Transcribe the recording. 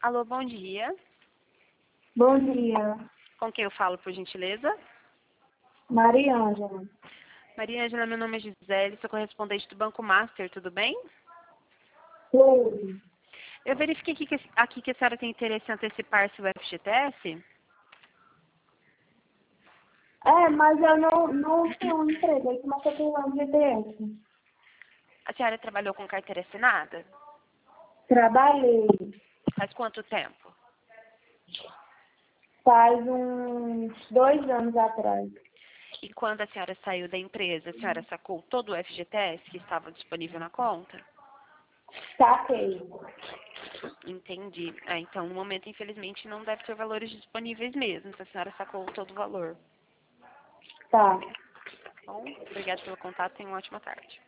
Alô, bom dia. Bom dia, Com quem eu falo, por gentileza? Maria Ângela. Maria Ângela, meu nome é Gisele, sou correspondente do Banco Master, tudo bem? Tudo. Eu verifiquei aqui que a senhora tem interesse em antecipar seu FGTS. Mas eu não tenho um emprego, aí começa a ter um GTS. A senhora trabalhou com carteira assinada? Trabalhei Faz quanto tempo? faz uns 2 anos atrás. E quando a senhora saiu da empresa, a senhora sacou todo o FGTS que estava disponível na conta? Saquei. Entendi. Então, no momento, infelizmente, não deve ter valores disponíveis mesmo, se a senhora sacou todo o valor. Tá. Bom, obrigada pelo contato, tenha uma ótima tarde.